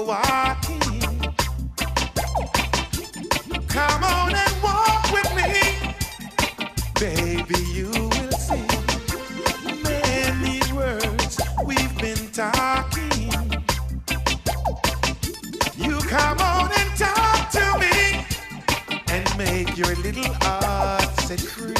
walking. Come on and walk with me, baby. You will see many words we've been talking. You come on and talk to me and make your little heart set free.